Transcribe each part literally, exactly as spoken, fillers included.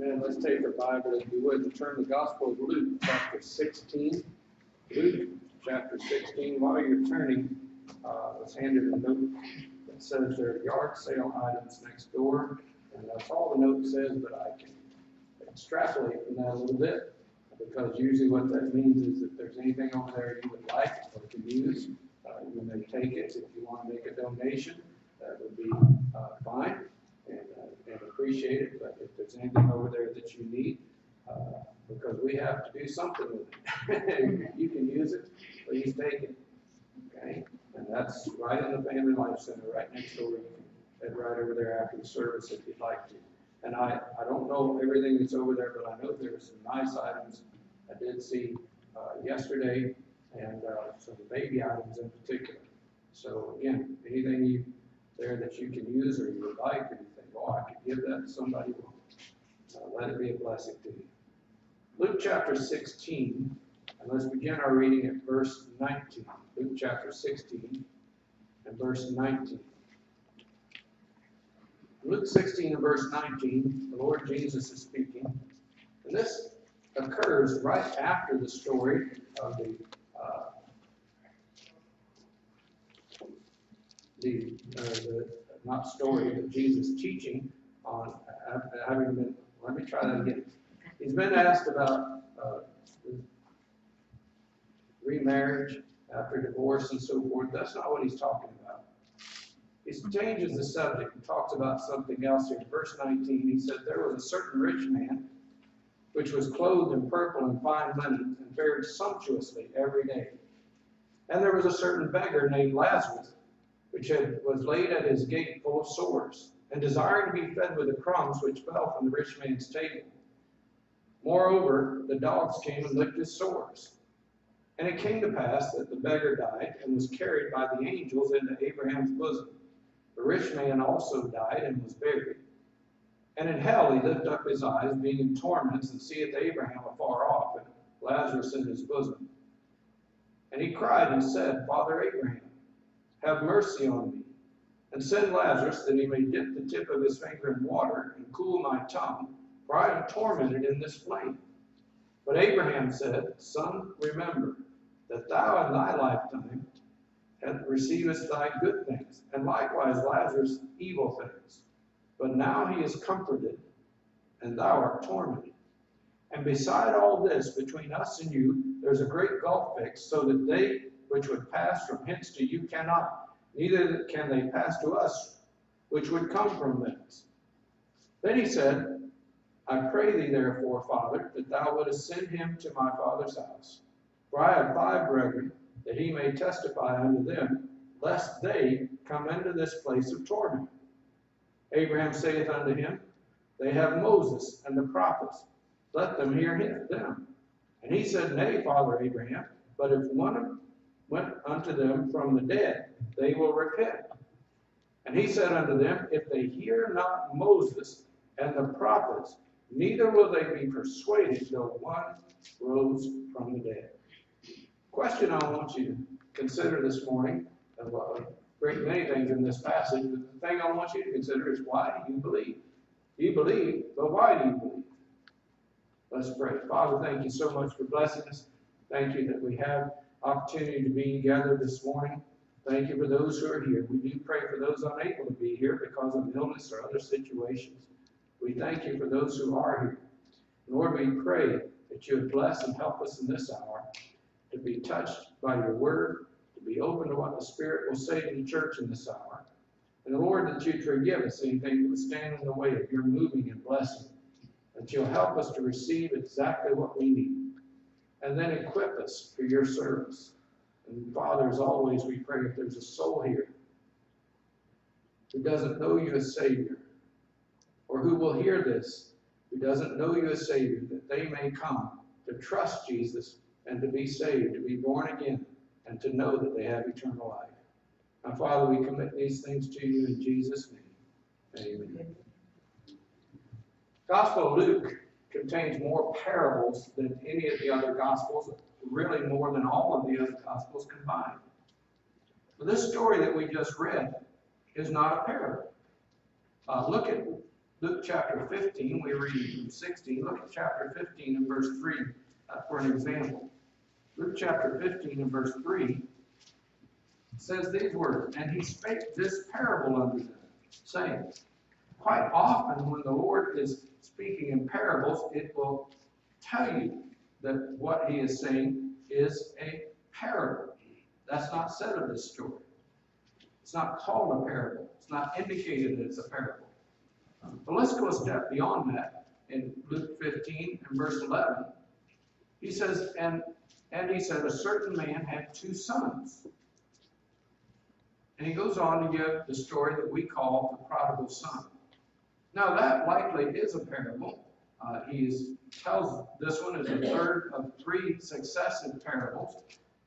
Amen. Let's take our Bible, if you would, and turn the Gospel of Luke, chapter sixteen. Luke, chapter sixteen. While you're turning, uh, let's hand you a note that says there are yard sale items next door. And that's all the note says, but I can extrapolate from that a little bit, because usually what that means is if there's anything over there you would like or can use, uh, you may take it. If you want to make a donation, that would be uh, fine. And, uh, and appreciate it, but if there's anything over there that you need, uh, because we have to do something with it. You can use it, please take it, okay? And that's right in the Family Life Center, right next door. You can head right over there after the service if you'd like to. And I, I don't know everything that's over there, but I know there's some nice items I did see uh, yesterday, and uh, some baby items in particular. So again, anything you there that you can use or you would like, or you think, oh, I could give that to somebody, well, uh, let it be a blessing to you. Luke chapter sixteen, and let's begin our reading at verse nineteen. Luke chapter sixteen and verse nineteen. Luke sixteen and verse nineteen, the Lord Jesus is speaking, and this occurs right after the story of the uh, The, uh, the, not story, but Jesus teaching on uh, having been, let me try that again. He's been asked about uh, remarriage after divorce and so forth. That's not what he's talking about. He changes the subject and talks about something else here. In verse nineteen, he said, there was a certain rich man which was clothed in purple and fine linen and fared sumptuously every day. And there was a certain beggar named Lazarus, which had, was laid at his gate full of sores, and desiring to be fed with the crumbs which fell from the rich man's table. Moreover, the dogs came and licked his sores. And it came to pass that the beggar died, and was carried by the angels into Abraham's bosom. The rich man also died, and was buried. And in hell he lifted up his eyes, being in torments, and seeth Abraham afar off, and Lazarus in his bosom. And he cried and said, Father Abraham, have mercy on me, and send Lazarus that he may dip the tip of his finger in water and cool my tongue, for I am tormented in this flame. But Abraham said, Son, remember that thou in thy lifetime hast receivest thy good things, and likewise Lazarus evil things. But now he is comforted, and thou art tormented. And beside all this, between us and you, there's a great gulf fixed, so that they which would pass from hence to you cannot, neither can they pass to us, which would come from thence. Then he said, I pray thee therefore, Father, that thou wouldest send him to my father's house. For I have five brethren, that he may testify unto them, lest they come into this place of torment. Abraham saith unto him, They have Moses and the prophets, let them hear him, them. And he said, Nay, Father Abraham, but if one went unto them from the dead, they will repent. And he said unto them, If they hear not Moses and the prophets, neither will they be persuaded though one rose from the dead. Question I want you to consider this morning, and well, great many things in this passage, but the thing I want you to consider is, why do you believe? You believe, but why do you believe? Let's pray. Father, thank you so much for blessing us. Thank you that we have opportunity to be together this morning. Thank you for those who are here. We do pray for those unable to be here because of illness or other situations. We thank you for those who are here. Lord, we pray that you would bless and help us in this hour to be touched by your word, to be open to what the Spirit will say to the church in this hour. And Lord, that you'd forgive us anything that would stand in the way of your moving and blessing, that you'll help us to receive exactly what we need, and then equip us for your service. And Father, as always, we pray if there's a soul here who doesn't know you as Savior, or who will hear this, who doesn't know you as Savior, that they may come to trust Jesus and to be saved, to be born again, and to know that they have eternal life. Now, Father, we commit these things to you in Jesus' name. Amen. Gospel of Luke contains more parables than any of the other Gospels, really more than all of the other Gospels combined. But this story that we just read is not a parable. Uh, look at Luke chapter fifteen, we read from sixteen. Look at chapter fifteen and verse three uh, for an example. Luke chapter fifteen and verse three says these words, "And he spake this parable unto them, saying," quite often when the Lord is speaking in parables, it will tell you that what he is saying is a parable. That's not said of this story. It's not called a parable. It's not indicated that it's a parable. But let's go a step beyond that. In Luke fifteen and verse eleven, he says, and, and he said, a certain man had two sons. And he goes on to give the story that we call the prodigal son. Now that likely is a parable. Uh, he tells this one is the third of three successive parables.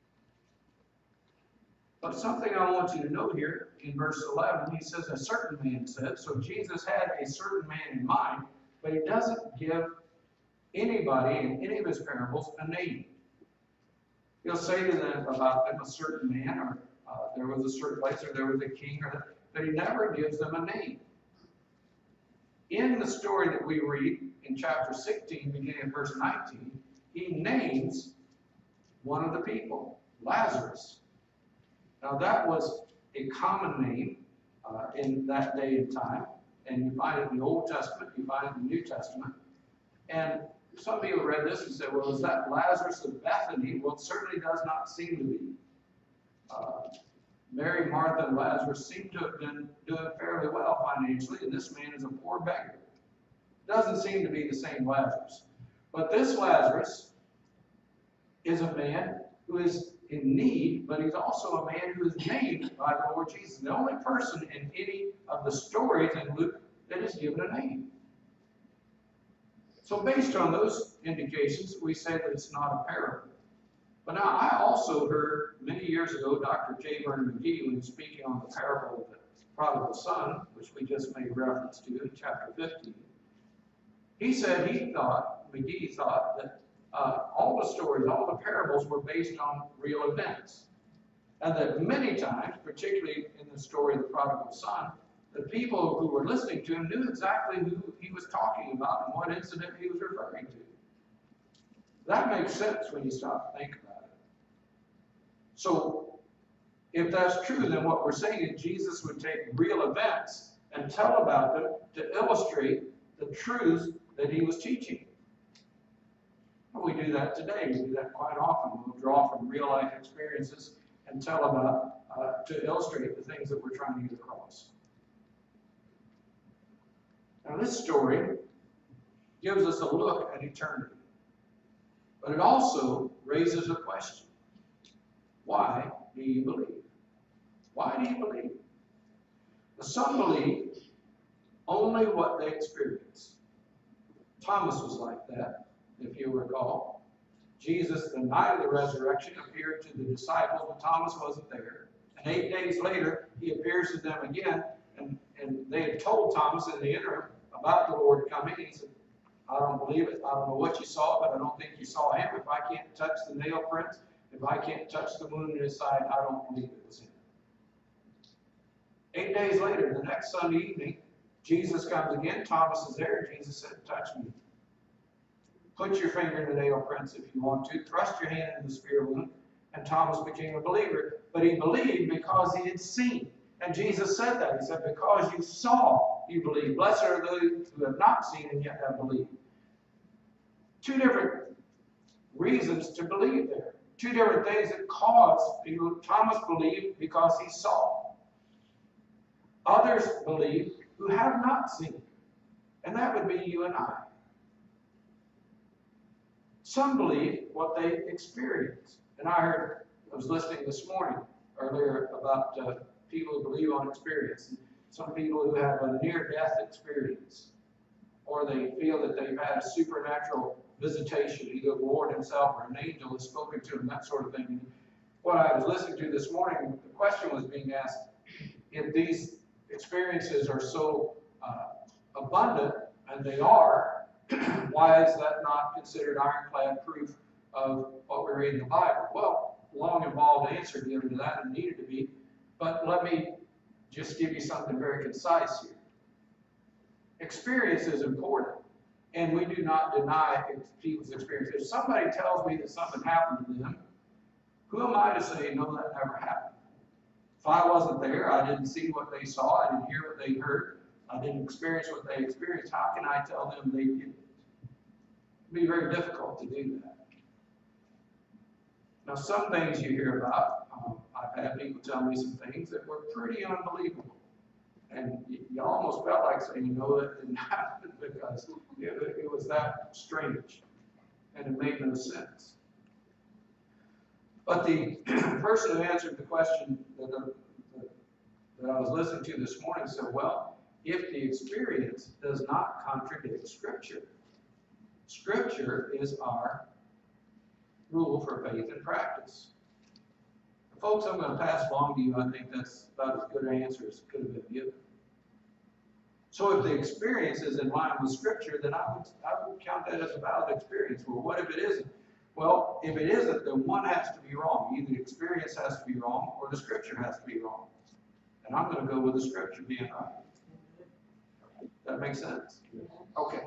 But something I want you to note here in verse eleven, he says, a certain man said. So Jesus had a certain man in mind, but he doesn't give anybody in any of his parables a name. He'll say to them about them a certain man, or uh, there was a certain place, or there was a king, or but he never gives them a name. In the story that we read in chapter sixteen, beginning in verse nineteen, he names one of the people, Lazarus. Now that was a common name uh, in that day and time, and you find it in the Old Testament, you find it in the New Testament. And some people read this and said, well, is that Lazarus of Bethany? Well, it certainly does not seem to be. Uh, Mary, Martha, and Lazarus seem to have been doing fairly well financially, and this man is a poor beggar. Doesn't seem to be the same Lazarus. But this Lazarus is a man who is in need, but he's also a man who is named by the Lord Jesus. The only person in any of the stories in Luke that is given a name. So based on those indications, we say that it's not a parable. But now I also heard many years ago Doctor J. Vernon McGee, when he was speaking on the parable of the prodigal son, which we just made reference to in chapter fifteen, he said he thought, McGee thought, that uh, all the stories, all the parables were based on real events. And that many times, particularly in the story of the prodigal son, the people who were listening to him knew exactly who he was talking about and what incident he was referring to. That makes sense when you stop to think about it. So, if that's true, then what we're saying is Jesus would take real events and tell about them to illustrate the truths that he was teaching. And we do that today. We do that quite often. We'll draw from real life experiences and tell about, uh, to illustrate the things that we're trying to get across. Now this story gives us a look at eternity. But it also raises a question. Why do you believe? Why do you believe? Now, some believe only what they experience. Thomas was like that, if you recall. Jesus, the night of the resurrection, appeared to the disciples, but Thomas wasn't there. And eight days later, he appears to them again, and, and they had told Thomas in the interim about the Lord coming. He said, I don't believe it. I don't know what you saw, but I don't think you saw him. If I can't touch the nail prints, if I can't touch the wound in his side, I don't believe it was him. Eight days later, the next Sunday evening, Jesus comes again. Thomas is there. Jesus said, touch me. Put your finger in the nail prints if you want to. Thrust your hand in the spear wound. And Thomas became a believer. But he believed because he had seen. And Jesus said that. He said, because you saw, you believe. Blessed are those who have not seen and yet have believed. Two different reasons to believe there. Two different things that caused people. Thomas believed because he saw. Others believe who have not seen. And that would be you and I. Some believe what they experience. And I heard, I was listening this morning earlier about uh, people who believe on experience. Some people who have a near-death experience, or they feel that they've had a supernatural visitation, either the Lord himself or an angel has spoken to them, that sort of thing. And what I was listening to this morning, the question was being asked, if these experiences are so uh, abundant, and they are, why is that not considered ironclad proof of what we read in the Bible? Well, long involved answer given to that and needed to be, but let me just give you something very concise here. Experience is important, and we do not deny people's experience. If somebody tells me that something happened to them, who am I to say, no, that never happened? If I wasn't there, I didn't see what they saw, I didn't hear what they heard, I didn't experience what they experienced, how can I tell them they didn't? It'd be very difficult to do that. Now, some things you hear about, um, I've had people tell me some things that were pretty unbelievable. And you, you almost felt like saying, you know, that didn't happen because it, it was that strange and it made no sense. But the person who answered the question that, the, that I was listening to this morning said, well, if the experience does not contradict Scripture, Scripture is our rule for faith and practice. Folks, I'm going to pass along to you. I think that's about as good an answer as could have been given. So if the experience is in line with Scripture, then I would, I would count that as a valid experience. Well, what if it isn't? Well, if it isn't, then one has to be wrong. Either the experience has to be wrong or the Scripture has to be wrong. And I'm going to go with the Scripture being right. That makes sense? Okay.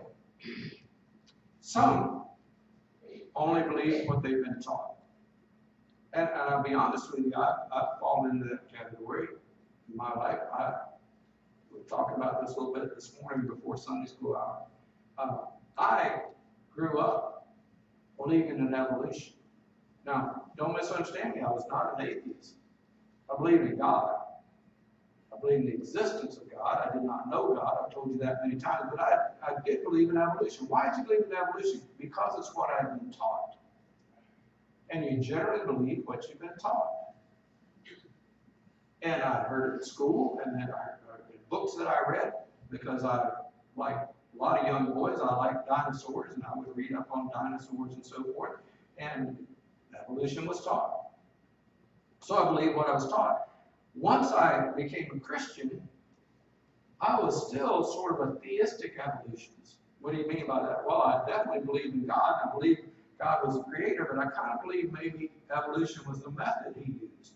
Some only believe what they've been taught. And, and I'll be honest with you, I, I've fallen into that category in my life. I, we were talking about this a little bit this morning before Sunday school hour. Uh, I grew up believing in evolution. Now, don't misunderstand me, I was not an atheist. I believed in God. I believed in the existence of God. I did not know God. I've told you that many times, but I, I did believe in evolution. Why did you believe in evolution? Because it's what I've been taught. And you generally believe what you've been taught. And I heard it at school, and then I heard in books that I read, because I, like a lot of young boys, I liked dinosaurs, and I would read up on dinosaurs and so forth. And evolution was taught. So I believed what I was taught. Once I became a Christian, I was still sort of a theistic evolutionist. What do you mean by that? Well, I definitely believe in God. I believe God was the creator, but I kind of believe maybe evolution was the method he used.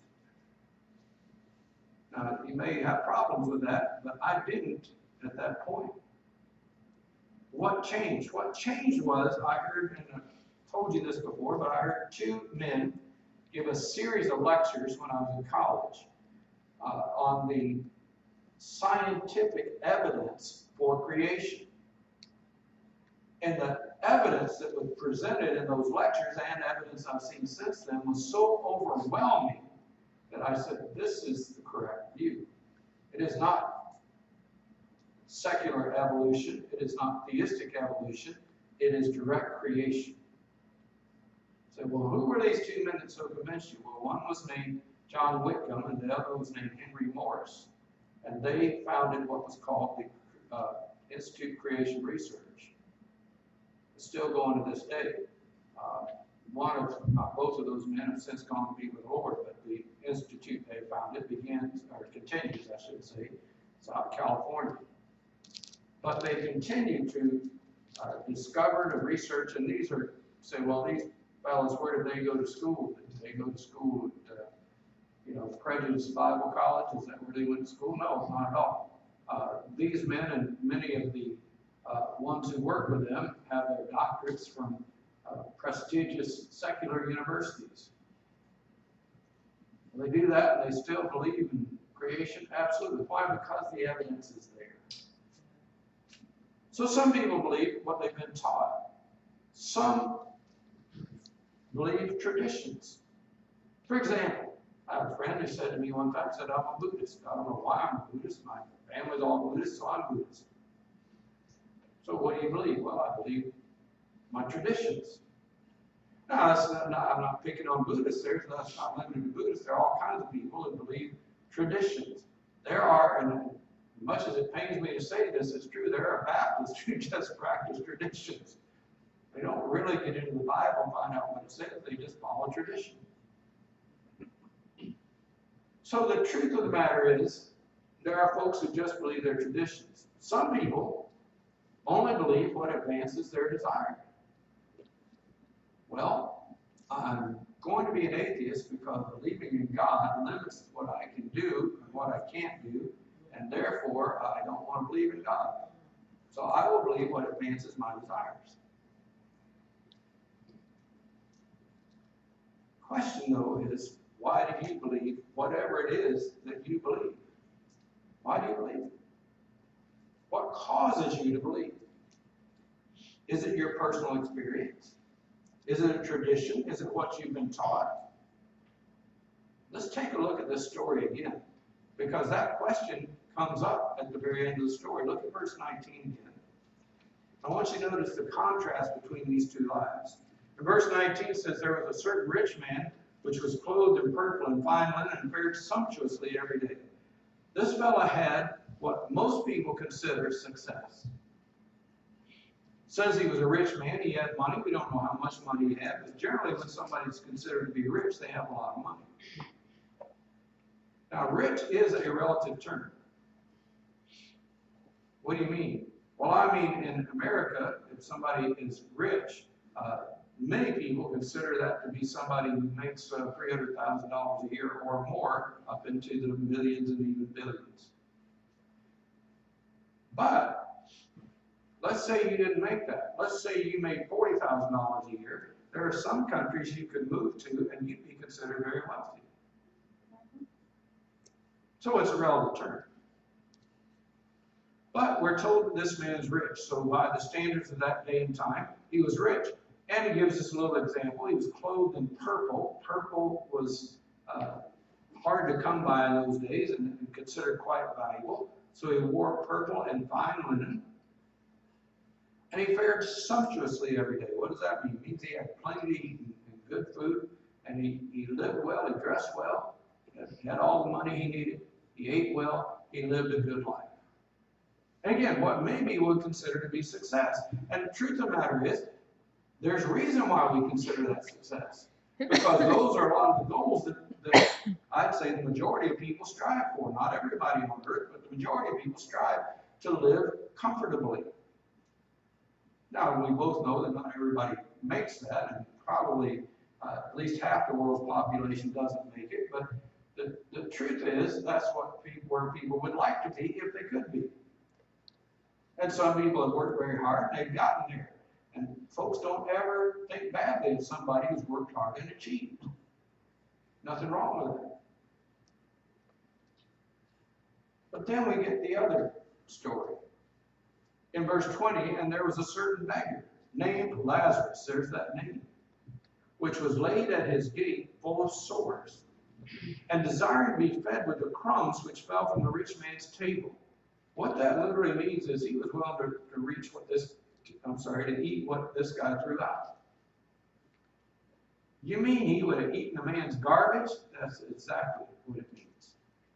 Now, you may have problems with that, but I didn't at that point. What changed? What changed was I heard, and I told you this before, but I heard two men give a series of lectures when I was in college uh, on the scientific evidence for creation. And the evidence that was presented in those lectures and evidence I've seen since then was so overwhelming that I said, this is the correct view. It is not secular evolution. It is not theistic evolution. It is direct creation. So, well, who were these two men that so convinced you? Well, one was named John Whitcomb and the other was named Henry Morris. And they founded what was called the uh, Institute of Creation Research. It's still going to this day. Uh, one of, not both of those men have since gone to be with the Lord, but the institute they founded begins, or continues, I should say, it's out of California. But they continue to uh, discover, to research, and these are, say, well, these fellows, where did they go to school? Did they go to school at, uh, you know, Prejudice Bible College? Is that where they went to school? No, not at all. Uh, these men and many of the uh, ones who work with them have their doctorates from uh, prestigious secular universities. They do that and they still believe in creation? Absolutely. Why? Because the evidence is there. So some people believe what they've been taught. Some believe traditions. For example, I have a friend who said to me one time, said, I'm a Buddhist. I don't know why I'm a Buddhist. My family's all Buddhist, so I'm Buddhist. So what do you believe? Well, I believe my traditions. Now, that's not, I'm not picking on Buddhists there, so that's not limited to Buddhists. There are all kinds of people who believe traditions. There are, and much as it pains me to say this, it's true, there are Baptists who just practice traditions. They don't really get into the Bible and find out what it says. They just follow tradition. So the truth of the matter is, there are folks who just believe their traditions. Some people only believe what advances their desire. Well, I'm going to be an atheist because believing in God limits what I can do and what I can't do, and therefore I don't want to believe in God. So I will believe what advances my desires. Question, though, is why do you believe whatever it is that you believe? Why do you believe it? What causes you to believe? Is it your personal experience? Is it a tradition? Is it what you've been taught? Let's take a look at this story again, because that question comes up at the very end of the story. Look at verse nineteen again. I want you to notice the contrast between these two lives. In verse nineteen it says, there was a certain rich man which was clothed in purple and fine linen and fared sumptuously every day. This fellow had what most people consider success. Says he was a rich man, he had money. We don't know how much money he had, but generally when somebody's considered to be rich, they have a lot of money. Now, rich is a relative term. What do you mean? Well, I mean, in America, if somebody is rich, uh, many people consider that to be somebody who makes uh, three hundred thousand dollars a year or more, up into the millions and even billions. But let's say you didn't make that. Let's say you made forty thousand dollars a year. There are some countries you could move to and you'd be considered very wealthy. So it's a relative term. But we're told that this man is rich. So by the standards of that day and time, he was rich. And he gives us a little example. He was clothed in purple. Purple was uh, hard to come by in those days and considered quite valuable. So he wore purple and fine linen. And he fared sumptuously every day. What does that mean? It means he had plenty to eat and good food. And he, he lived well, he dressed well, he had all the money he needed, he ate well, he lived a good life. And again, what maybe we would consider to be success. And the truth of the matter is, there's a reason why we consider that success. Because those are a lot of the goals that, that I'd say the majority of people strive for. Not everybody on earth, but the majority of people strive to live comfortably. Now, we both know that not everybody makes that, and probably uh, at least half the world's population doesn't make it. But the, the truth is, that's what people, where people would like to be if they could be. And some people have worked very hard, and they've gotten there. And folks don't ever think badly of somebody who's worked hard and achieved. Nothing wrong with that. But then we get the other story. In verse twenty, and there was a certain beggar named Lazarus, there's that name, which was laid at his gate full of sores, and desiring to be fed with the crumbs which fell from the rich man's table. What that literally means is he was willing to, to reach what this, I'm sorry, to eat what this guy threw out. You mean he would have eaten a man's garbage? That's exactly what it means.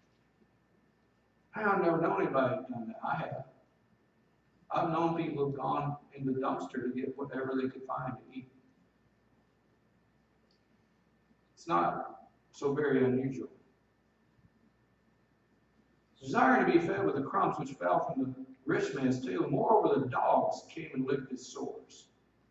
I've never known anybody who's done that. I have. I've known people who've gone in the dumpster to get whatever they could find to eat. It's not so very unusual. Desiring to be fed with the crumbs which fell from the rich man's table, moreover the dogs came and licked his sores.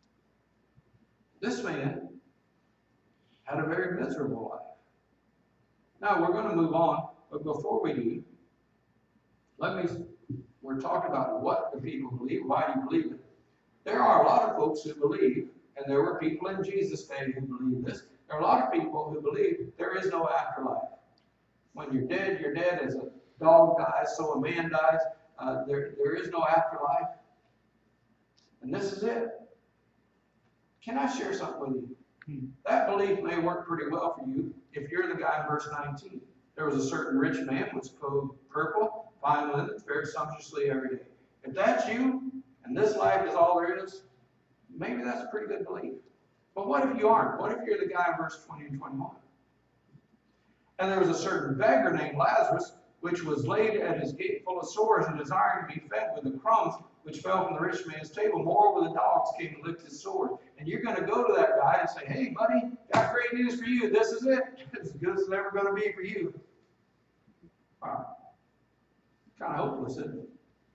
This man had a very miserable life. Now we're going to move on, but before we do, let me, we're talking about what the people believe, why do you believe it? There are a lot of folks who believe, and there were people in Jesus' day who believed this, there are a lot of people who believe there is no afterlife. When you're dead, you're dead. As a dog dies, so a man dies. Uh, there, there is no afterlife. And this is it. Can I share something with you? Hmm. That belief may work pretty well for you if you're the guy in verse nineteen. There was a certain rich man which clothed purple, fine linen, fared sumptuously every day. If that's you, and this life is all there is, maybe that's a pretty good belief. But what if you aren't? What if you're the guy in verse twenty and twenty-one? And there was a certain beggar named Lazarus, which was laid at his gate full of sores, and desiring to be fed with the crumbs which fell from the rich man's table. Moreover, the dogs came and licked his sores. And you're going to go to that guy and say, hey, buddy, got great news for you. This is it. It's as good as it's ever going to be for you. Wow. Kind of hopeless, isn't it?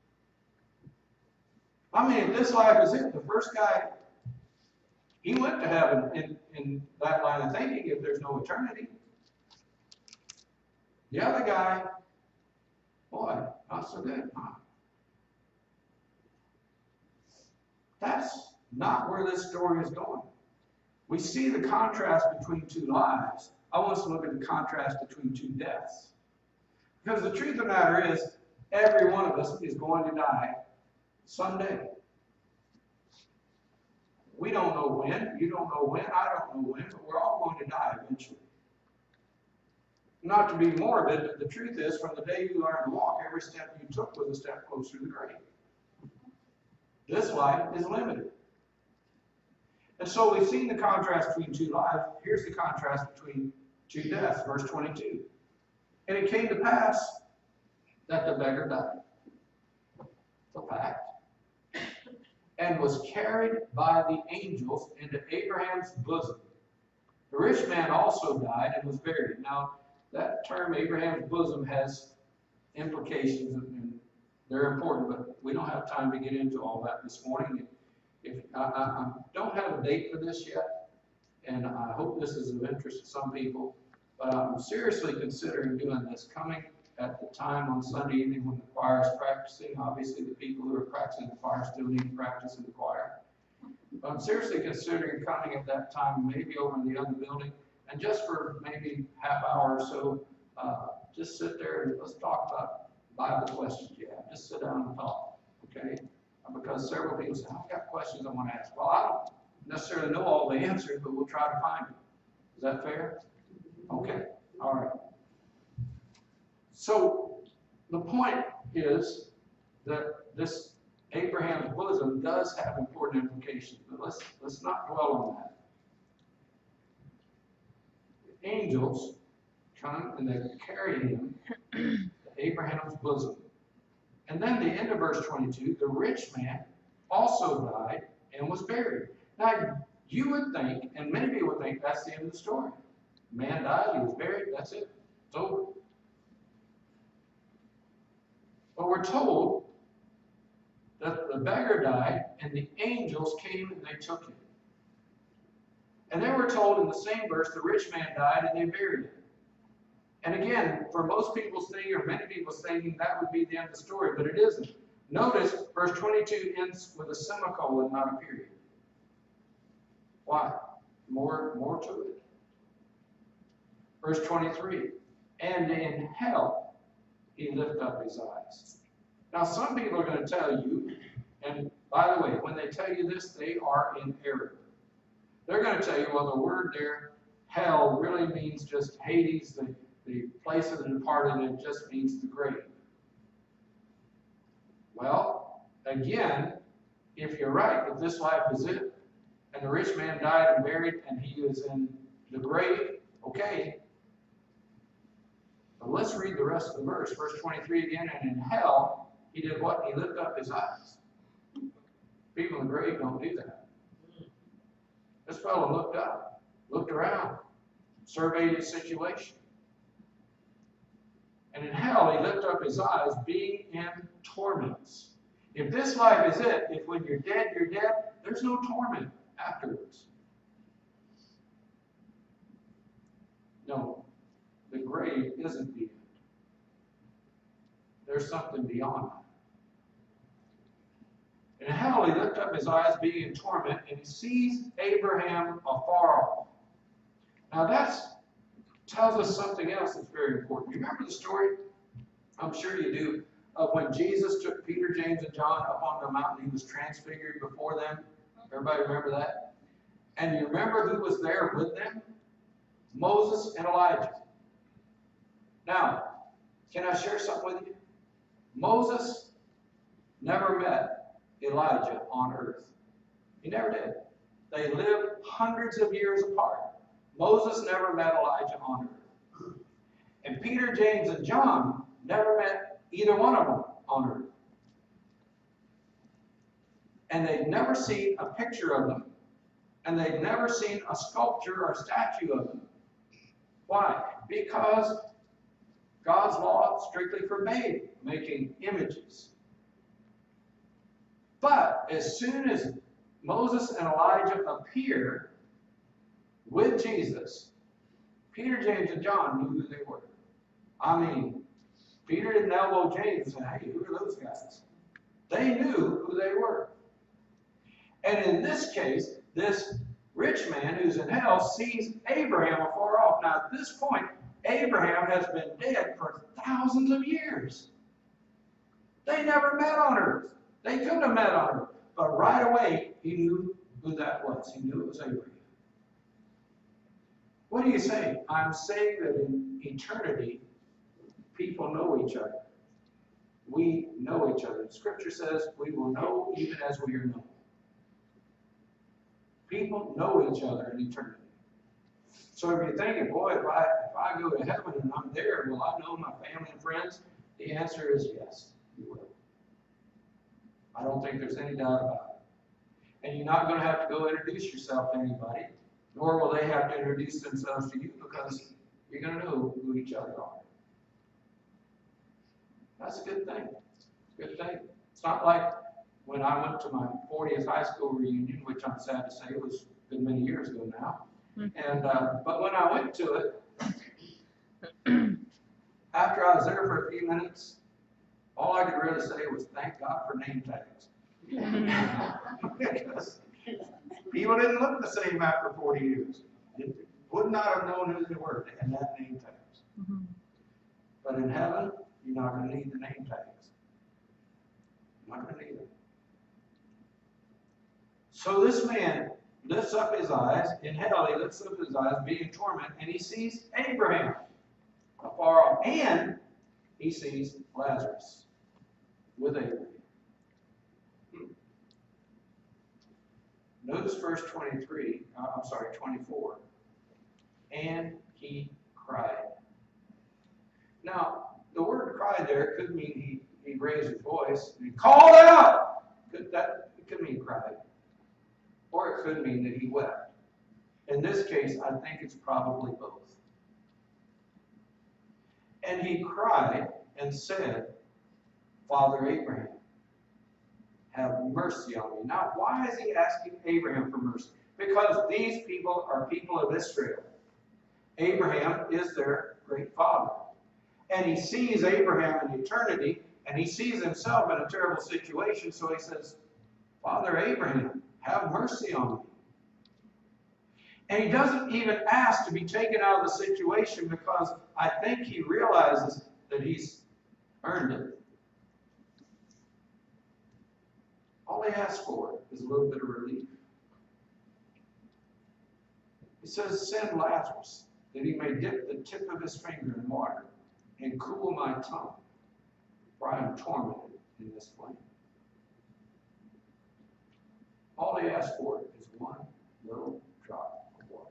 I mean, if this life is it, the first guy, he went to heaven in, in that line of thinking if there's no eternity. The other guy, boy, not so good, huh? That's not where this story is going. We see the contrast between two lives. I want us to look at the contrast between two deaths. Because the truth of the matter is, every one of us is going to die someday. We don't know when, you don't know when, I don't know when, but we're all going to die eventually. Not to be morbid, but the truth is, from the day you learned to walk, every step you took was a step closer to the grave. This life is limited. And so we've seen the contrast between two lives. Here's the contrast between two deaths, verse twenty-two. And it came to pass that the beggar died. The fact. And was carried by the angels into Abraham's bosom. The rich man also died and was buried. Now, that term, Abraham's bosom, has implications, and they're important, but we don't have time to get into all that this morning. If I, I, I don't have a date for this yet, and I hope this is of interest to some people, but I'm seriously considering doing this, coming at the time on Sunday evening when the choir is practicing. Obviously, the people who are practicing the choir still need to practice in the choir. But I'm seriously considering coming at that time, maybe over in the other building, and just for maybe half hour or so, uh, just sit there and let's talk about Bible questions you have. Just sit down and talk, okay? Because several people say, I've got questions I want to ask. Well, I don't necessarily know all the answers, but we'll try to find them. Is that fair? Okay, all right. So the point is that this Abraham's bosom does have important implications, but let's let's not dwell on that. The angels come and they carry him to Abraham's bosom. And then the end of verse twenty-two, the rich man also died and was buried. Now, you would think, and many people would think, that's the end of the story. The man died, he was buried, that's it. It's over. But we're told that the beggar died and the angels came and they took him. And then we're told in the same verse, the rich man died and they buried him. And again, for most people's thinking, or many people's thinking, that would be the end of the story, but it isn't. Notice verse twenty-two ends with a semicolon, not a period. Why? More, more to it. Verse twenty-three, and in hell he lifted up his eyes. Now, some people are going to tell you, and by the way, when they tell you this, they are in error. They're going to tell you, well, the word there, hell, really means just Hades, the, the place of the departed, and it just means the grave. Well, again, if you're right that this life is it, and the rich man died and buried, and he is in the grave, okay. But let's read the rest of the verse. Verse twenty-three again, and in hell, he did what? He lifted up his eyes. People in the grave don't do that. This fellow looked up, looked around, surveyed his situation. And in hell, he lifted up his eyes, being in torments. If this life is it, if when you're dead, you're dead, there's no torment afterwards. No, the grave isn't the end. There's something beyond that. In hell, he lifted up his eyes, being in torment, and he sees Abraham afar off. Now that tells us something else that's very important. You remember the story? I'm sure you do. Of when Jesus took Peter, James, and John up on the mountain, he was transfigured before them. Everybody remember that? And you remember who was there with them? Moses and Elijah. Now, can I share something with you? Moses never met Elijah on earth. He never did. They lived hundreds of years apart. Moses never met Elijah on earth. And Peter, James, and John never met either one of them on earth. And they'd never seen a picture of them. And they'd never seen a sculpture or a statue of them. Why? Because God's law strictly forbade making images. But as soon as Moses and Elijah appear with Jesus, Peter, James, and John knew who they were. I mean, Peter didn't elbow James and say, hey, who are those guys? They knew who they were. And in this case, this rich man who's in hell sees Abraham afar off. Now, at this point, Abraham has been dead for thousands of years. They never met on earth. They couldn't have met on earth. But right away, he knew who that was. He knew it was Abraham. What do you say? I'm saying that in eternity, people know each other. We know each other. Scripture says we will know even as we are known. People know each other in eternity. So if you're thinking, boy, if I, if I go to heaven and I'm there, will I know my family and friends? The answer is yes, you will. I don't think there's any doubt about it. And you're not going to have to go introduce yourself to anybody, nor will they have to introduce themselves to you, because you're going to know who each other are. That's a good thing. It's a good thing. It's not like when I went to my fortieth high school reunion, which I'm sad to say it was been many years ago now. And uh, but when I went to it, after I was there for a few minutes, all I could really say was thank God for name tags. Because people didn't look the same after forty years. It would not have known who they were. They had that name tags. Mm-hmm. But in heaven, you're not going to need the name tags. You're not going to need them. So this man lifts up his eyes. In hell, he lifts up his eyes, being tormented, and he sees Abraham afar off. And he sees Lazarus with Abraham. Hmm. Notice verse twenty-three, uh, I'm sorry, twenty-four. And he cried. Now, the word cried there could mean he, he raised his voice and he called out. Could that, it could mean cried. Or it could mean that he wept. In this case, I think it's probably both. And he cried and said, Father Abraham, have mercy on me. Now, why is he asking Abraham for mercy? Because these people are people of Israel. Abraham is their great father. And he sees Abraham in eternity, and he sees himself in a terrible situation, so he says, Father Abraham, have mercy on me. And he doesn't even ask to be taken out of the situation, because I think he realizes that he's earned it. All he asks for is a little bit of relief. He says, send Lazarus, that he may dip the tip of his finger in water and cool my tongue, for I am tormented in this flame. All he asks for is one little drop of water.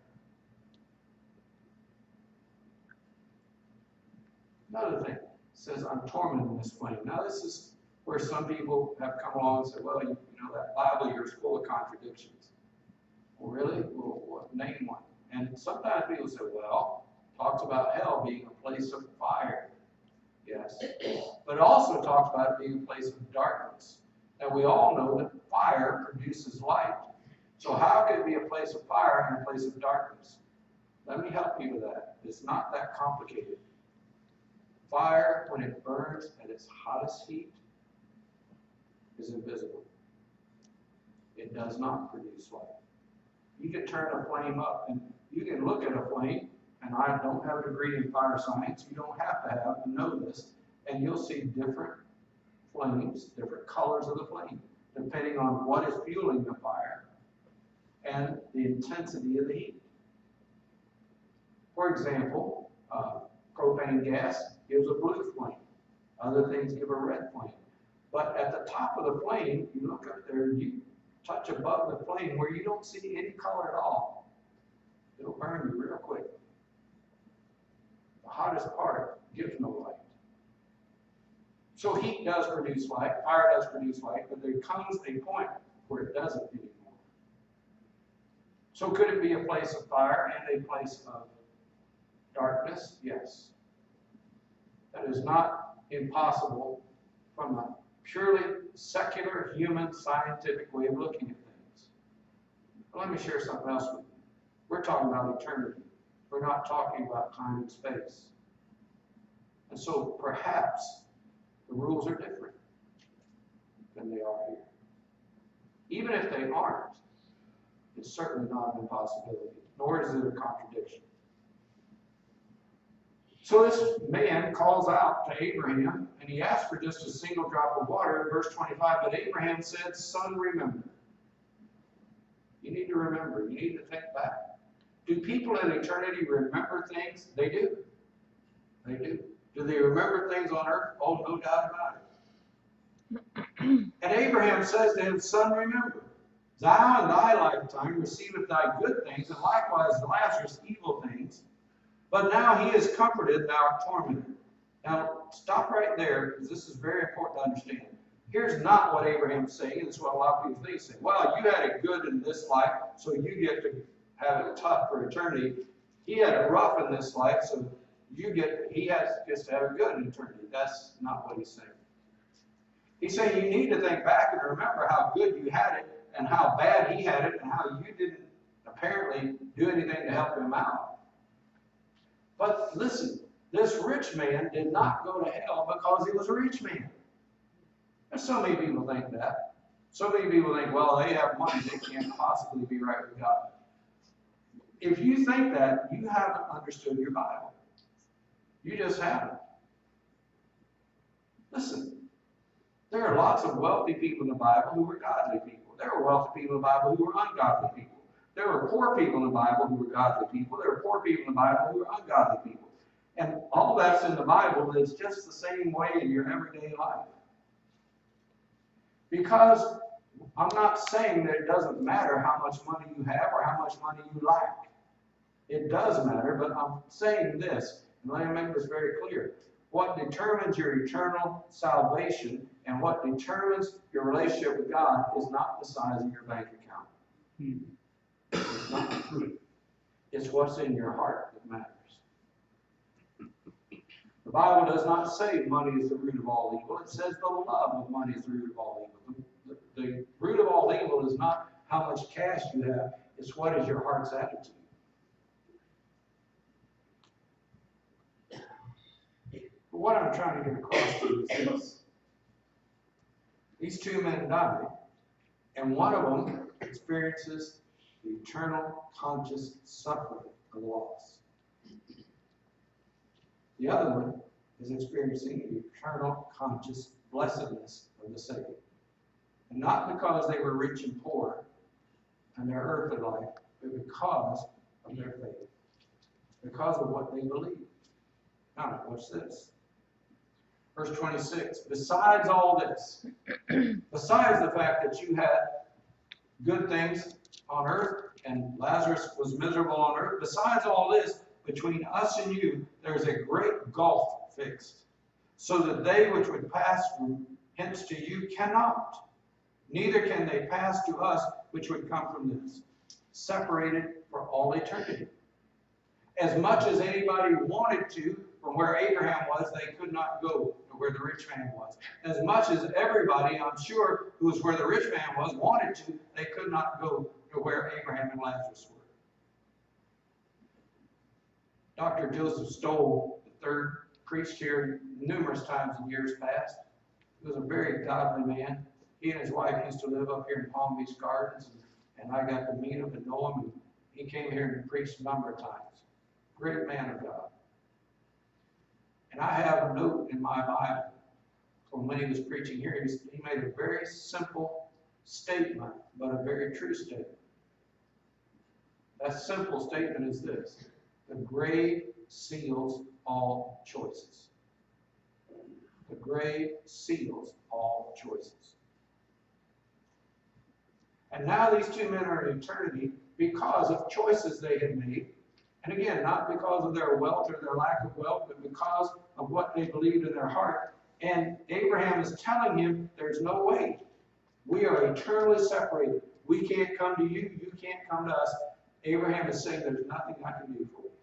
Another thing, it says, I'm tormented in this flame. Now, this is where some people have come along and said, well, you, you know, that Bible here is full of contradictions. Well, really? Well, what, name one. And sometimes people say, well, it talks about hell being a place of fire. Yes. But it also talks about it being a place of darkness. And we all know that fire produces light. So how could it be a place of fire and a place of darkness? Let me help you with that. It's not that complicated. Fire, when it burns at its hottest heat, is invisible. It does not produce light. You can turn a flame up, and you can look at a flame, and I don't have a degree in fire science. You don't have to have to know this, and you'll see different flames, different colors of the flame, depending on what is fueling the fire and the intensity of the heat. For example, uh, propane gas gives a blue flame. Other things give a red flame. But at the top of the flame, you look up there, you touch above the flame where you don't see any color at all. It'll burn you real quick. The hottest part gives no light. So heat does produce light, fire does produce light, but there comes a point where it doesn't anymore. So could it be a place of fire and a place of darkness? Yes. That is not impossible from a purely secular, human, scientific way of looking at things. But let me share something else with you. We're talking about eternity. We're not talking about time and space. And so perhaps the rules are different than they are here. Even if they aren't, it's certainly not an impossibility, nor is it a contradiction. So this man calls out to Abraham, and he asks for just a single drop of water. Verse twenty-five, but Abraham said, son, remember. You need to remember. You need to think back. Do people in eternity remember things? They do. They do. Do they remember things on earth? Oh, no doubt about it. And Abraham says to him, son, remember, thou in thy lifetime receivest thy good things, and likewise Lazarus evil things. But now he is comforted, thou art tormented. Now, stop right there, because this is very important to understand. Here's not what Abraham's saying, and this is what a lot of people think. Say, well, you had it good in this life, so you get to have it tough for eternity. He had it rough in this life, so you get, he has just to have it good in eternity. That's not what he's saying. He's saying you need to think back and remember how good you had it, and how bad he had it, and how you didn't apparently do anything to help him out. But listen, this rich man did not go to hell because he was a rich man. And so many people think that. So many people think, well, they have money, they can't possibly be right with God. If you think that, you haven't understood your Bible. You just haven't. Listen, there are lots of wealthy people in the Bible who were godly people. There were wealthy people in the Bible who were ungodly people. There were poor people in the Bible who were godly people. There were poor people in the Bible who were ungodly people. And all that's in the Bible is just the same way in your everyday life. Because I'm not saying that it doesn't matter how much money you have or how much money you lack. It does matter, but I'm saying this, and let me make this very clear. What determines your eternal salvation and what determines your relationship with God is not the size of your bank account. Hmm. It's not true. It's what's in your heart that matters. The Bible does not say money is the root of all evil. It says the love of money is the root of all evil. The, the, the root of all evil is not how much cash you have. It's what is your heart's attitude. But what I'm trying to get across to you is this. These two men died, and one of them experiences the eternal conscious suffering of loss. The other one is experiencing the eternal conscious blessedness of the saved. And not because they were rich and poor in their earthly life, but because of their faith. Because of what they believe. Now, watch this. Verse twenty-six, besides all this, besides the fact that you had good things on earth, and Lazarus was miserable on earth, besides all this, between us and you, there is a great gulf fixed, so that they which would pass from hence to you cannot, neither can they pass to us which would come from this, separated for all eternity. As much as anybody wanted to, from where Abraham was, they could not go to where the rich man was. As much as everybody, I'm sure, who was where the rich man was, wanted to, they could not go to where Abraham and Lazarus were. Doctor Joseph Stoll, the third, preached here numerous times in years past. He was a very godly man. He and his wife used to live up here in Palm Beach Gardens, and, and I got to meet him and know him, and he came here and preached a number of times. Great man of God. And I have a note in my Bible from when he was preaching here. He made a very simple statement, but a very true statement. That simple statement is this: the grave seals all choices. The grave seals all choices. And now these two men are in eternity because of choices they had made. And again, not because of their wealth or their lack of wealth, but because of what they believed in their heart. And Abraham is telling him, there's no way. We are eternally separated. We can't come to you. You can't come to us. Abraham is saying, there's nothing I can do for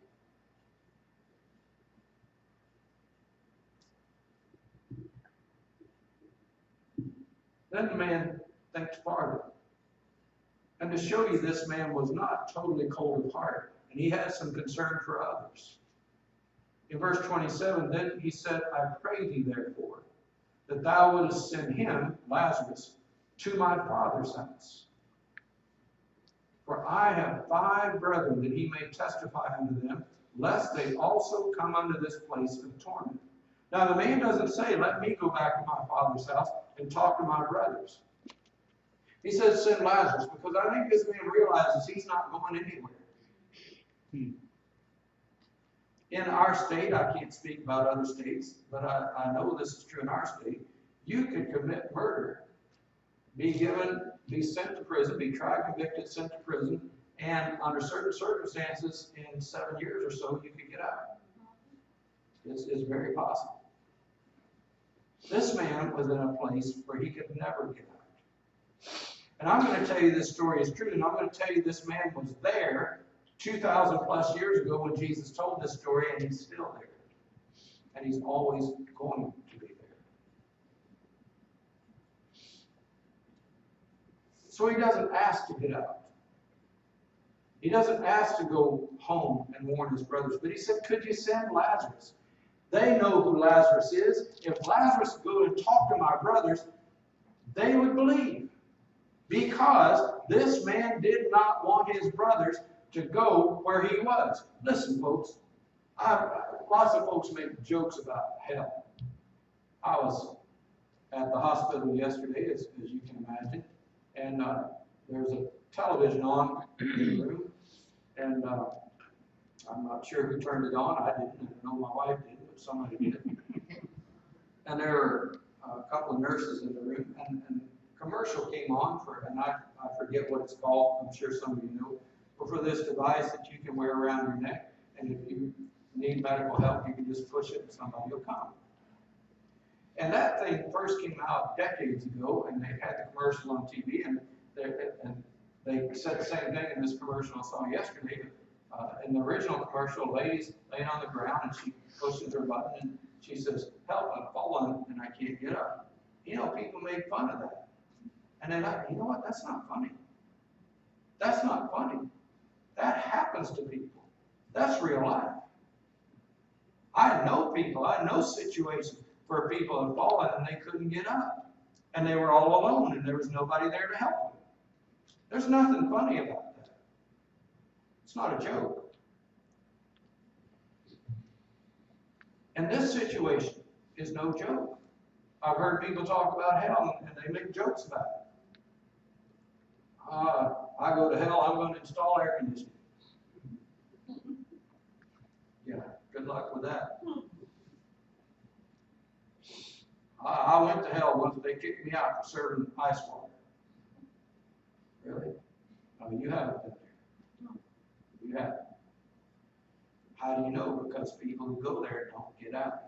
you. Then the man thinks farther. And to show you this man was not totally cold of heart, and he had some concern for others. In verse twenty-seven, then he said, I pray thee therefore, that thou wouldest send him, Lazarus, to my Father's house. For I have five brethren, that he may testify unto them, lest they also come unto this place of torment. Now the man doesn't say, let me go back to my father's house and talk to my brothers. He says, send Lazarus, because I think this man realizes he's not going anywhere. Hmm. In our state, I can't speak about other states, but I, I know this is true in our state, you could commit murder, be given, be sent to prison, be tried, convicted, sent to prison, and under certain circumstances, in seven years or so, you could get out. It's, it's very possible. This man was in a place where he could never get out. And I'm going to tell you this story is true, and I'm going to tell you this man was there two thousand plus years ago when Jesus told this story, and he's still there. And he's always going to be there. So he doesn't ask to get out. He doesn't ask to go home and warn his brothers, but he said, could you send Lazarus? They know who Lazarus is. If Lazarus would go and talk to my brothers, they would believe. Because this man did not want his brothers to go where he was. Listen, folks, I, lots of folks make jokes about hell. I was at the hospital yesterday, as, as you can imagine, and uh, there's a television on in the room, and uh, I'm not sure who turned it on. I didn't. I know my wife did, but somebody did. And there were a couple of nurses in the room, and, and a commercial came on for, and I, I forget what it's called. I'm sure some of you know. But for this device that you can wear around your neck, and if you need medical help, you can just push it and somebody will come. And that thing first came out decades ago, and they had the commercial on T V, and they, and they said the same thing in this commercial I saw yesterday. Uh, in the original commercial, a lady's laying on the ground, and she pushes her button, and she says, help, I've fallen, and I can't get up. You know, people made fun of that. And they're like, you know what, that's not funny. That's not funny. That happens to people. That's real life. I know people, I know situations where people have fallen and they couldn't get up. And they were all alone and there was nobody there to help them. There's nothing funny about that. It's not a joke. And this situation is no joke. I've heard people talk about hell and they make jokes about it. Uh, I go to hell, I'm going to install air conditioning. Yeah, good luck with that. I, I went to hell once. They kicked me out for serving ice water. Really? I mean, you haven't been there. You haven't. How do you know? Because people who go there don't get out.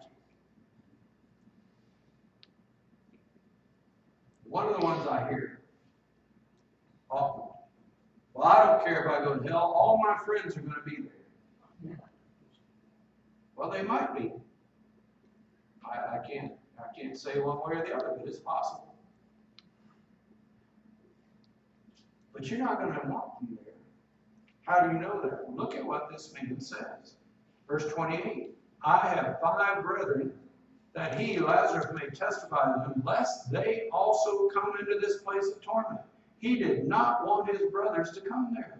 One of the ones I hear often, well, I don't care if I go to hell. All my friends are going to be there. Well, they might be. I, I can't. I can't say one way or the other, but it's possible. But you're not going to want them there. How do you know that? Well, look at what this man says. Verse twenty-eight. I have five brethren, that he, Lazarus, may testify to them, lest they also come into this place of torment. He did not want his brothers to come there.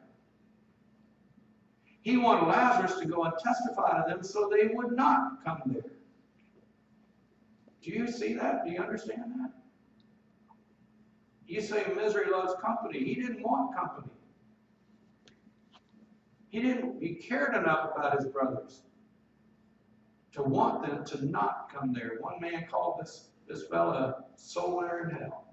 He wanted Lazarus to go and testify to them so they would not come there. Do you see that? Do you understand that? You say misery loves company. He didn't want company. He didn't, he cared enough about his brothers to want them to not come there. One man called this, this fella soul winner in hell.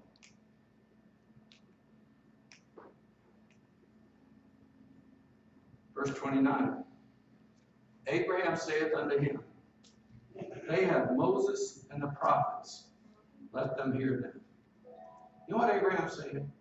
Verse twenty-nine. Abraham saith unto him, they have Moses and the prophets. Let them hear them. You know what Abraham's saying?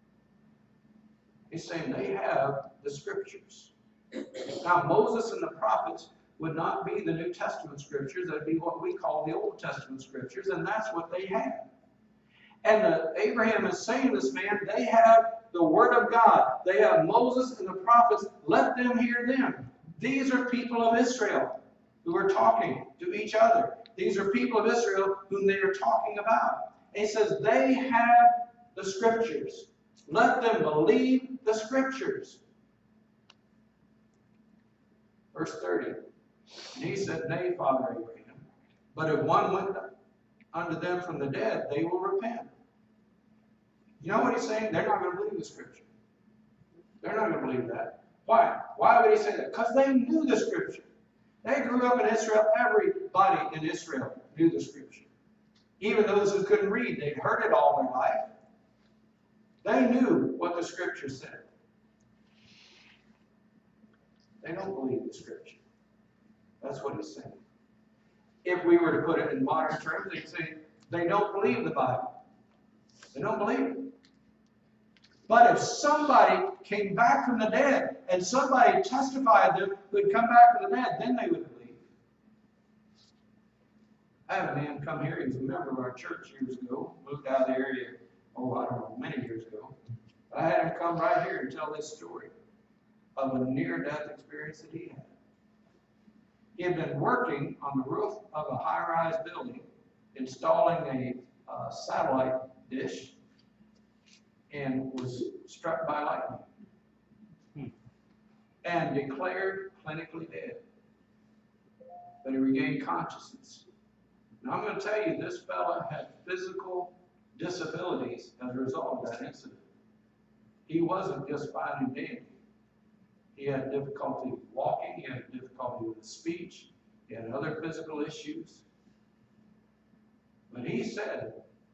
He's saying they have the scriptures. Now, Moses and the prophets would not be the New Testament scriptures. That would be what we call the Old Testament scriptures, and that's what they had. And the, Abraham is saying to this man, they have the Word of God. They have Moses and the prophets. Let them hear them. These are people of Israel who are talking to each other. These are people of Israel whom they are talking about. And he says they have the Scriptures. Let them believe the Scriptures. Verse thirty. And he said, Nay, Father Abraham, but if one went unto them from the dead, they will repent. You know what he's saying? They're not going to believe the Scripture. They're not going to believe that. Why? Why would he say that? Because they knew the Scripture. They grew up in Israel. Everybody in Israel knew the Scripture. Even those who couldn't read, they'd heard it all their life. They knew what the Scripture said. They don't believe the Scripture. That's what he's saying. If we were to put it in modern terms, they'd say they don't believe the Bible. They don't believe it. But if somebody came back from the dead and somebody testified them who had come back from the dead, then they would believe. I had a man come here. He was a member of our church years ago. Moved out of the area, oh, I don't know, many years ago. I had him come right here and tell this story of a near-death experience that he had. He had been working on the roof of a high-rise building, installing a uh, satellite dish, and was struck by lightning hmm. and declared clinically dead. But he regained consciousness. Now I'm going to tell you, this fella had physical disabilities as a result of that incident. He wasn't just fine and dandy. He had difficulty walking, he had difficulty with his speech, he had other physical issues. But he said,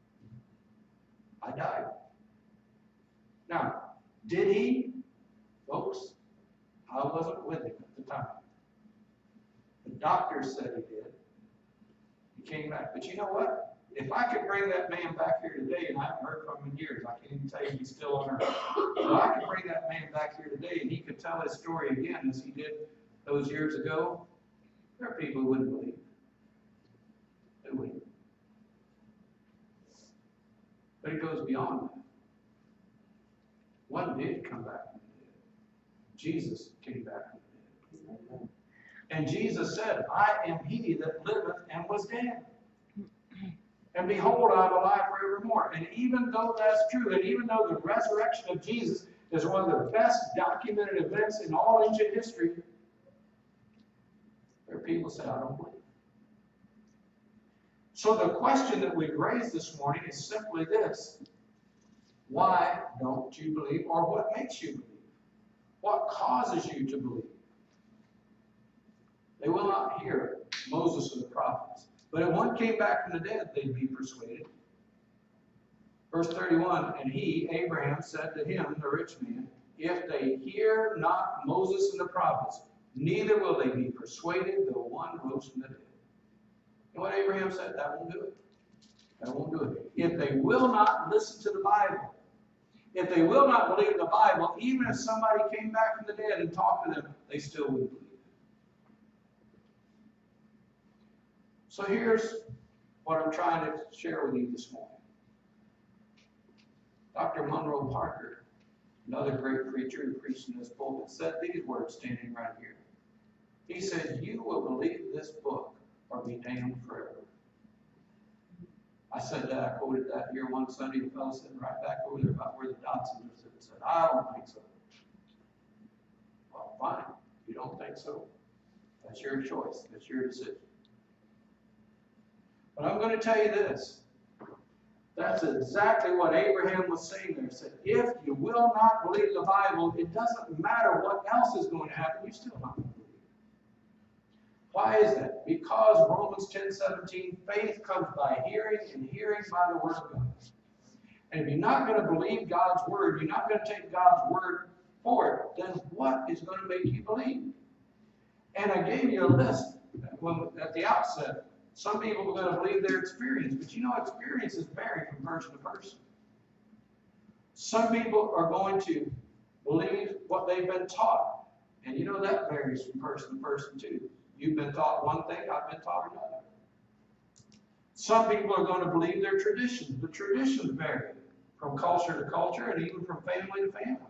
I died. Now, did he? Folks, I wasn't with him at the time. The doctor said he did. He came back. But you know what? If I could bring that man back here today, and I haven't heard from him in years, I can't even tell you if he's still on earth. If I could bring that man back here today, and he could tell his story again as he did those years ago, there are people who wouldn't believe. They wouldn't. But it goes beyond that. One did come back from the dead. Jesus came back from the dead. And Jesus said, I am he that liveth and was dead. And behold, I am alive forevermore. And even though that's true, and even though the resurrection of Jesus is one of the best documented events in all ancient history, there are people who say, I don't believe. So the question that we've raised this morning is simply this. Why don't you believe, or what makes you believe? What causes you to believe? They will not hear Moses and the prophets. But if one came back from the dead, they'd be persuaded. Verse thirty-one, and he, Abraham, said to him, the rich man, if they hear not Moses and the prophets, neither will they be persuaded, though one rose from the dead. And what Abraham said, that won't do it. That won't do it. If they will not listen to the Bible, if they will not believe the Bible, even if somebody came back from the dead and talked to them, they still wouldn't believe. So here's what I'm trying to share with you this morning. Doctor Monroe Parker, another great preacher who preached in this pulpit, said these words standing right here. He said, you will believe this book or be damned forever. I said that, I quoted that here one Sunday. The fellow sitting right back over there about where the Dodsons are sitting said, I don't think so. Well, fine. If you don't think so, that's your choice. That's your decision. But I'm going to tell you this. That's exactly what Abraham was saying there. He said, if you will not believe the Bible, it doesn't matter what else is going to happen, you're still not going to believe. Why is that? Because Romans ten seventeen, faith comes by hearing, and hearing by the word of God. And if you're not going to believe God's word, you're not going to take God's word for it, then what is going to make you believe? And I gave you a list at the outset. Some people are going to believe their experience, but you know, experiences vary from person to person. Some people are going to believe what they've been taught, and you know that varies from person to person too. You've been taught one thing, I've been taught another. Some people are going to believe their traditions. The traditions vary from culture to culture and even from family to family.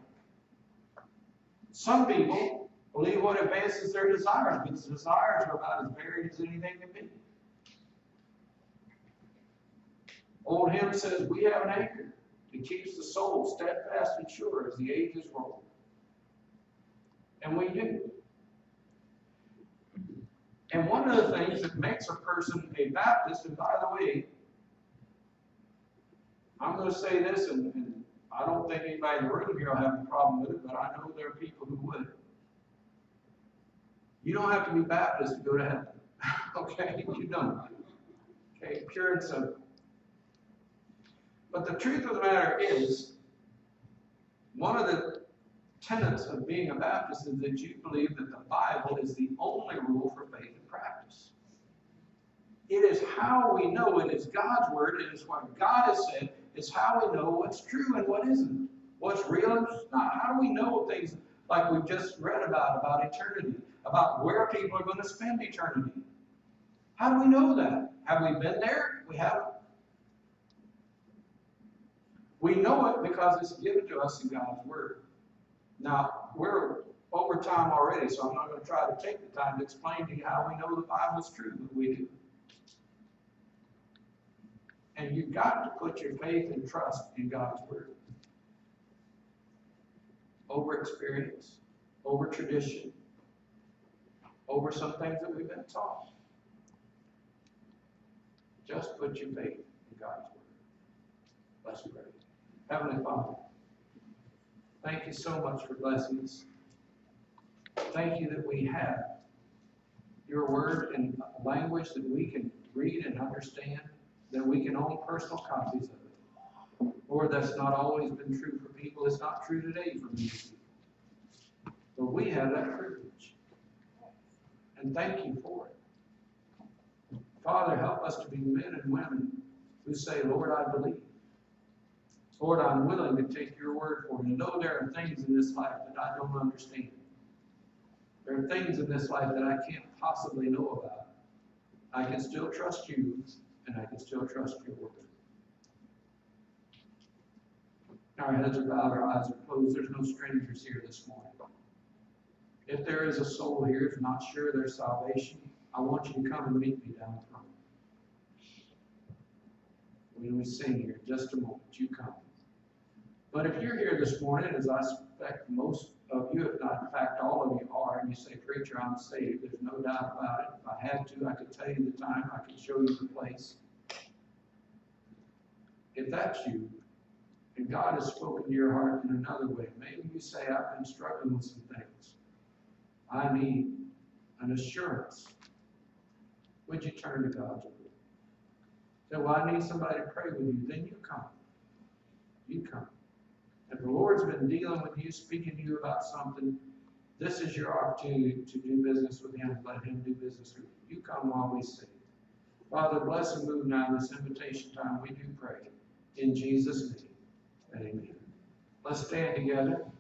Some people believe what advances their desires, but the desires are about as varied as anything can be. Old hymn says, we have an anchor He keeps the soul steadfast and sure as the ages roll. And we do. And one of the things that makes a person a Baptist, and by the way, I'm going to say this, and, and I don't think anybody in the room here will have a problem with it, but I know there are people who would. You don't have to be Baptist to go to heaven. Okay? You don't. Okay? Pure and simple. But the truth of the matter is, one of the tenets of being a Baptist is that you believe that the Bible is the only rule for faith and practice. It is how we know it is God's word, it is what God has said, it's how we know what's true and what isn't, what's real and what's not. How do we know things like we've just read about, about eternity, about where people are going to spend eternity? How do we know that? Have we been there? We haven't. We know it because it's given to us in God's word. Now, we're over time already, so I'm not going to try to take the time to explain to you how we know the Bible is true, but we do. And you've got to put your faith and trust in God's word. Over experience, over tradition, over some things that we've been taught. Just put your faith in God's word. Let's pray. Heavenly Father, thank you so much for blessing us. Thank you that we have your word in language that we can read and understand, that we can own personal copies of it. Lord, that's not always been true for people. It's not true today for many people. But we have that privilege. And thank you for it. Father, help us to be men and women who say, Lord, I believe. Lord, I'm willing to take your word for me. I know there are things in this life that I don't understand. There are things in this life that I can't possibly know about. I can still trust you, and I can still trust your word. Our heads are bowed, our eyes are closed. There's no strangers here this morning. If there is a soul here who's not sure of their salvation, I want you to come and meet me down front. When we sing here, just a moment, you come. But if you're here this morning, as I suspect most of you, if not in fact all of you are, and you say, Preacher, I'm saved, there's no doubt about it. If I had to, I could tell you the time, I could show you the place. If that's you, and God has spoken to your heart in another way, maybe you say, I've been struggling with some things. I need an assurance. Would you turn to God's word? Say, well, I need somebody to pray with you. Then you come. You come. If the Lord's been dealing with you, speaking to you about something, this is your opportunity to do business with Him. Let Him do business with you. You come while we sing. Father, bless and move now in this invitation time. We do pray. In Jesus' name, amen. Let's stand together.